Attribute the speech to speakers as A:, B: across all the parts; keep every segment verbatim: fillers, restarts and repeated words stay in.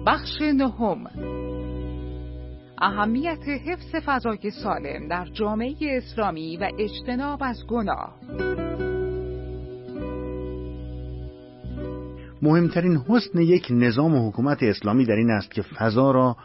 A: بخش نهم، اهمیت حفظ فضای سالم در جامعه اسلامی و اجتناب از گناه.
B: مهمترین حسن یک نظام و حکومت اسلامی در این است که فضا را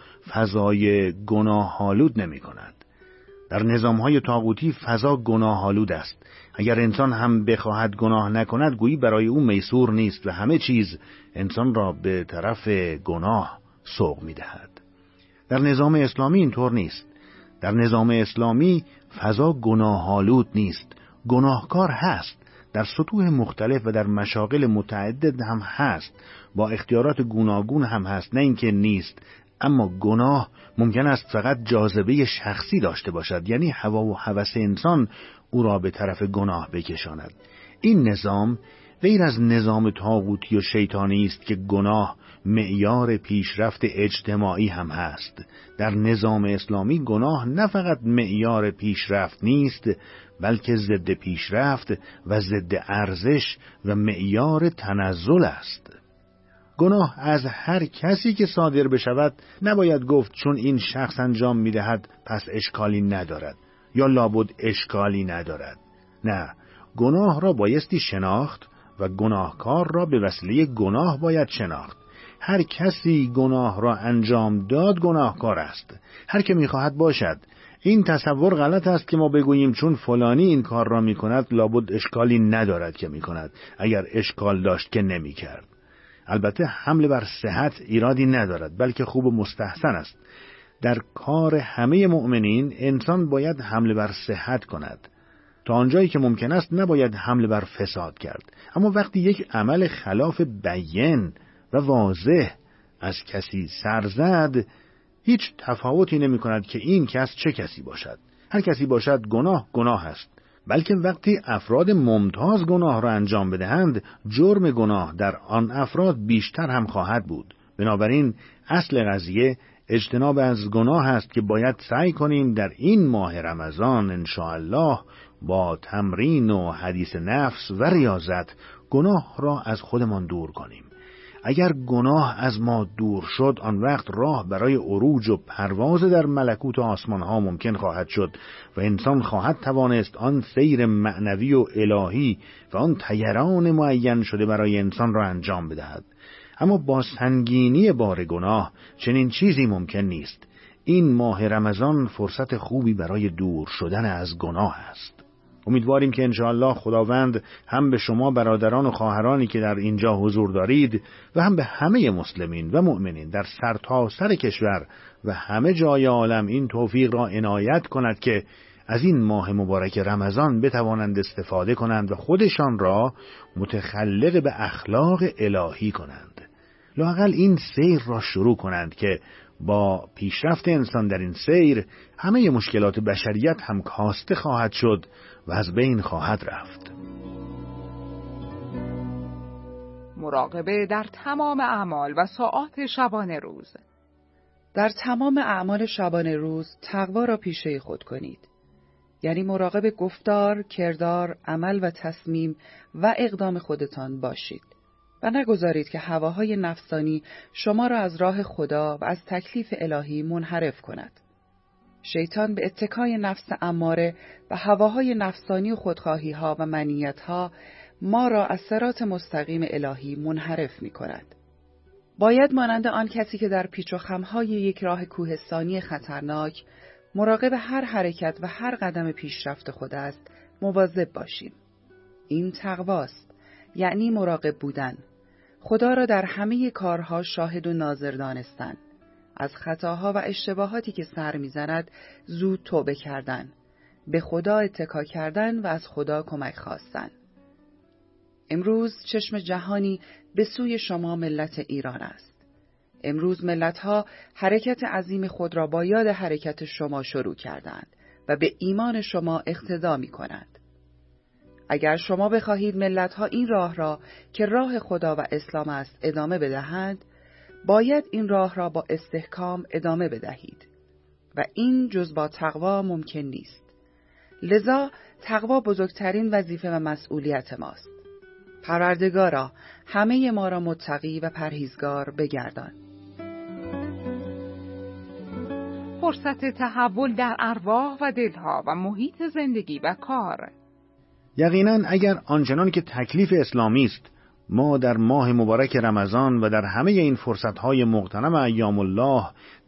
B: فضای گناه‌آلود نمی کند. در نظام‌های طاغوتی فضا گناه‌آلود است. اگر انسان هم بخواهد گناه نکند گویی برای او میسور نیست و همه چیز انسان را به طرف گناه سوق می‌دهد. در نظام اسلامی اینطور نیست. در نظام اسلامی فضا گناه‌آلود نیست. گناهکار هست، در سطوح مختلف و در مشاغل متعدد هم هست، با اختیارات گوناگون هم هست، نه اینکه نیست. اما گناه ممکن است فقط جاذبه شخصی داشته باشد، یعنی هوا و هوس انسان او را به طرف گناه بکشاند. این نظام غیر از نظام طاغوتی و شیطانی است که گناه معیار پیشرفت اجتماعی هم هست. در نظام اسلامی گناه نه فقط معیار پیشرفت نیست، بلکه ضد پیشرفت و ضد ارزش و معیار تنزل است. گناه از هر کسی که صادر بشود نباید گفت چون این شخص انجام می‌دهد پس اشکالی ندارد یا لابد اشکالی ندارد. نه، گناه را بایستی شناخت و گناهکار را به وسیله گناه باید شناخت. هر کسی گناه را انجام داد گناهکار است، هر که می‌خواهد باشد. این تصور غلط است که ما بگوییم چون فلانی این کار را می‌کند لابد اشکالی ندارد که می‌کند، اگر اشکال داشت که نمی‌کرد. البته حمله بر صحت ایرادی ندارد، بلکه خوب و مستحسن است. در کار همه مؤمنین انسان باید حمله بر صحت کند. تا آنجایی که ممکن است نباید حمله بر فساد کرد. اما وقتی یک عمل خلاف بیان و واضح از کسی سر زد، هیچ تفاوتی نمی کند که این کس چه کسی باشد. هر کسی باشد گناه گناه است. بلکه وقتی افراد ممتاز گناه را انجام بدهند، جرم گناه در آن افراد بیشتر هم خواهد بود. بنابراین اصل قضیه اجتناب از گناه است که باید سعی کنیم در این ماه رمضان انشاءالله با تمرین و حدیث نفس و ریاضت گناه را از خودمان دور کنیم. اگر گناه از ما دور شد، آن وقت راه برای عروج و پرواز در ملکوت آسمان ها ممکن خواهد شد و انسان خواهد توانست آن سیر معنوی و الهی و آن طیران معین شده برای انسان را انجام بدهد. اما با سنگینی بار گناه چنین چیزی ممکن نیست. این ماه رمضان فرصت خوبی برای دور شدن از گناه است. امیدواریم که انشاءالله خداوند هم به شما برادران و خواهرانی که در اینجا حضور دارید و هم به همه مسلمین و مؤمنین در سرتاسر کشور و همه جای عالم این توفیق را عنایت کند که از این ماه مبارک رمضان بتوانند استفاده کنند و خودشان را متخلق به اخلاق الهی کنند. لااقل این سیر را شروع کنند که با پیشرفت انسان در این سیر همه مشکلات بشریت هم کاسته خواهد شد و از بین خواهد رفت.
A: مراقبه در تمام اعمال و ساعات شبانه روز.
C: در تمام اعمال شبانه روز تقوا را پیشه خود کنید. یعنی مراقب گفتار، کردار، عمل و تصمیم و اقدام خودتان باشید و نگذارید که هواهای نفسانی شما را از راه خدا و از تکلیف الهی منحرف کند. شیطان به اتکای نفس اماره و هواهای نفسانی و خودخواهی‌ها و منیت‌ها ما را از صراط مستقیم الهی منحرف می‌کند. باید مانند آن کسی که در پیچ و خم‌های یک راه کوهستانی خطرناک مراقب هر حرکت و هر قدم پیشرفت خود است مواظب باشیم. این تقواست، یعنی مراقب بودن، خدا را در همه کارها شاهد و ناظر دانستن، از خطاها و اشتباهاتی که سر می‌زند زود توبه کردن، به خدا اتکا کردن و از خدا کمک خواستن. امروز چشم جهانی به سوی شما ملت ایران است. امروز ملت‌ها حرکت عظیم خود را با یاد حرکت شما شروع کردند و به ایمان شما اقتدا می‌کنند. اگر شما بخواهید ملت‌ها این راه را که راه خدا و اسلام است ادامه بدهند، باید این راه را با استحکام ادامه بدهید و این جز با تقوا ممکن نیست. لذا تقوا بزرگترین وظیفه و مسئولیت ماست. پروردگارا همه ما را متقی و پرهیزگار بگردان.
A: فرصت تحول در ارواح و دلها و محیط زندگی و کار.
B: یقیناً اگر آنچنان که تکلیف اسلامی است ما در ماه مبارک رمضان و در همه این فرصتهای مغتنم ایام الله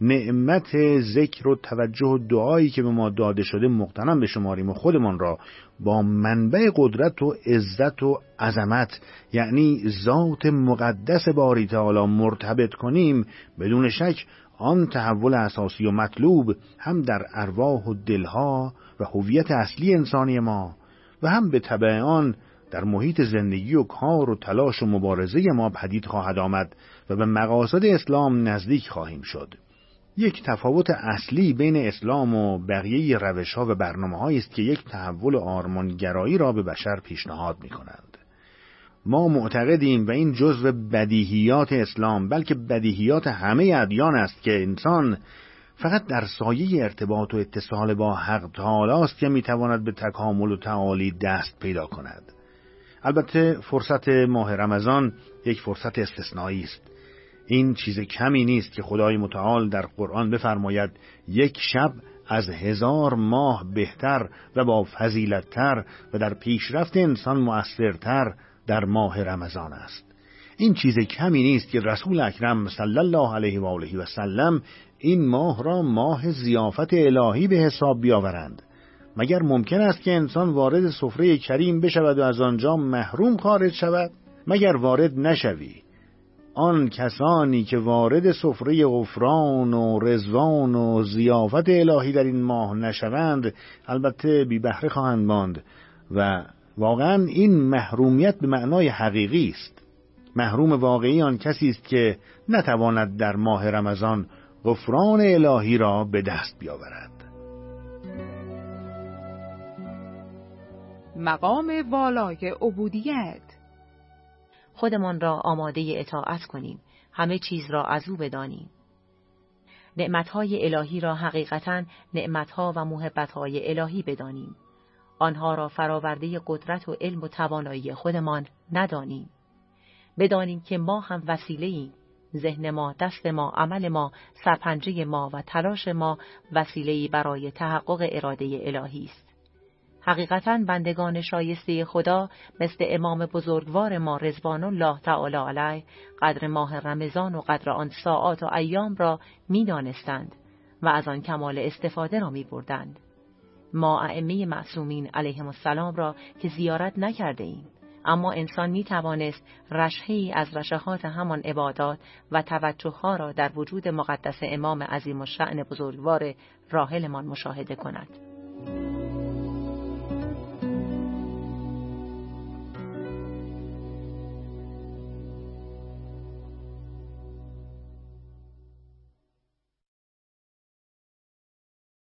B: نعمت ذکر و توجه و دعایی که به ما داده شده مغتنم بشماریم و خودمان را با منبع قدرت و عزت و عظمت یعنی ذات مقدس باری تعالی مرتبط کنیم، بدون شک آن تحول اساسی و مطلوب هم در ارواح و دلها و هویت اصلی انسانی ما و هم به تبع آن در محیط زندگی و کار و تلاش و مبارزه ما پدید خواهد آمد و به مقاصد اسلام نزدیک خواهیم شد. یک تفاوت اصلی بین اسلام و بقیه روش‌ها و برنامه‌هایی است که یک تحول آرمانگرایی را به بشر پیشنهاد می‌کنند. ما معتقدیم و این جزو بدیهیات اسلام بلکه بدیهیات همه ادیان است که انسان فقط در سایه ارتباط و اتصال با حق تعالی است که می‌تواند به تکامل و تعالی دست پیدا کند. البته فرصت ماه رمضان یک فرصت استثنایی است. این چیز کمی نیست که خدای متعال در قرآن بفرماید یک شب از هزار ماه بهتر و با فضیلت‌تر و در پیشرفت انسان مؤثرتر در ماه رمضان است. این چیز کمی نیست که رسول اکرم صلی الله علیه و آله و سلم این ماه را ماه ضیافت الهی به حساب بیاورند. مگر ممکن است که انسان وارد سفره کریم بشود و از آنجا محروم خارج شود؟ مگر وارد نشوی؟ آن کسانی که وارد سفره غفران و رضوان و ضیافت الهی در این ماه نشوند البته بی بهره خواهند ماند و واقعا این محرومیت به معنای حقیقی است. محروم واقعی آن کسی است که نتواند در ماه رمضان غفران الهی را به دست بیاورد.
A: مقام والای عبودیت.
D: خودمان را آماده اطاعت کنیم، همه چیز را از او بدانیم. نعمتهای الهی را حقیقتاً نعمتها و محبتهای الهی بدانیم. آنها را فراورده قدرت و علم و توانایی خودمان ندانیم. بدانیم که ما هم وسیله‌ایم. ذهن ما، دست ما، عمل ما، سرپنجه ما و تلاش ما وسیله‌ای برای تحقق اراده الهی است. حقیقتاً بندگان شایسته خدا مثل امام بزرگوار ما رضوان الله تعالی علیه قدر ماه رمضان و قدر آن ساعات و ایام را می دانستند و از آن کمال استفاده را می بردند. ما ائمه معصومین علیهم السلام را که زیارت نکرده ایم، اما انسان می توانست رشحه‌ای از رشحات همان عبادات و توجهها را در وجود مقدس امام عظیم الشأن بزرگوار راحلمان مشاهده کند.